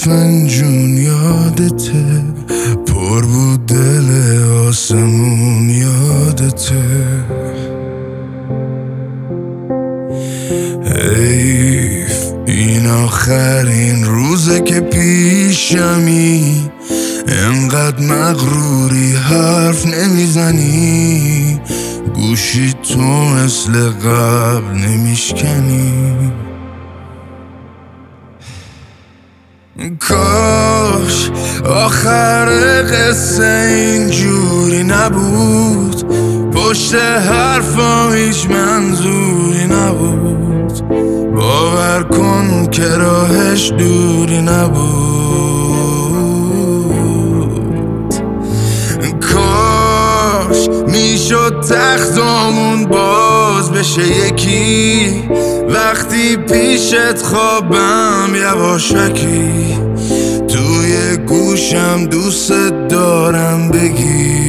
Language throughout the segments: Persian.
فنجون یادته، پر بود دل آسمون یادته. حیف این آخرین روزه که پیشمی، انقدر مغروری حرف نمیزنی، گوشی تو مثل قبل نمیشکنی. کاش آخر قصه اینجوری نبود، پشت حرفا هیچ منظوری نبود، باور کن که راهش دوری نبود. کاش میشد تختامون باز بشه یکی، وقتی پیشت خوابم یواشکی، توی گوشم دوست دارم بگی.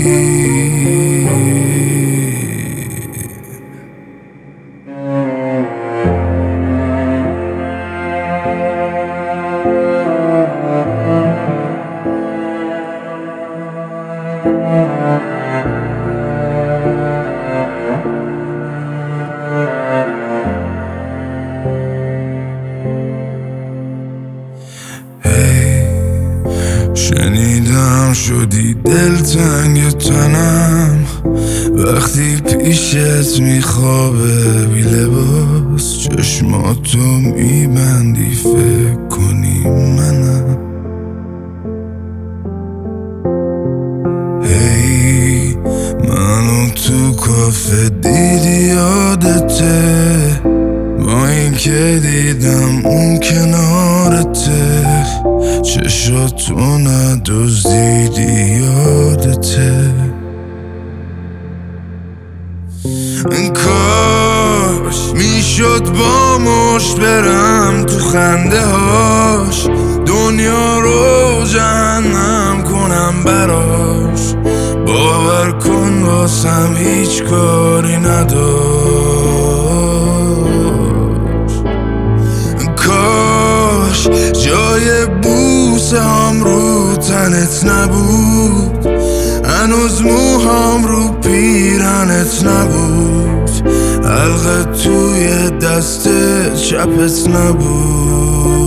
شنیدم شدی دلتنگ تنم، وقتی پیشت میخوابه بی لباس، چشماتو میبندی فکر کنی منم. هی منو تو کافه دیدی یادته، با این که دیدم اون کنارته، چشاتو ندزدیدی یادته. کاش میشد با مشت برم تو خنده هاش، دنیا رو جهنم کنم براش، باور کن واسم هیچ کاری نداشت. کاش جای بوسه هم رو تنت نبود، هنوز موهام رو پیرنت نبود، حلقه توی دست چپت نبود.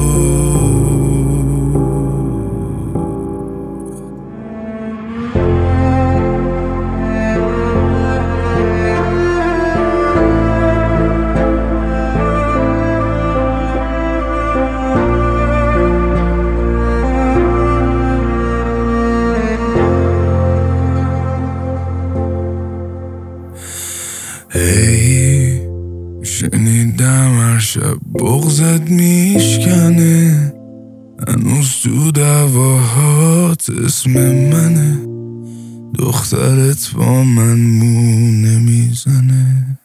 هی شنیدم هر شب بغضت میشکنه، هنوز تو دعواهات اسم منه، دخترت با من مو نمیزنه.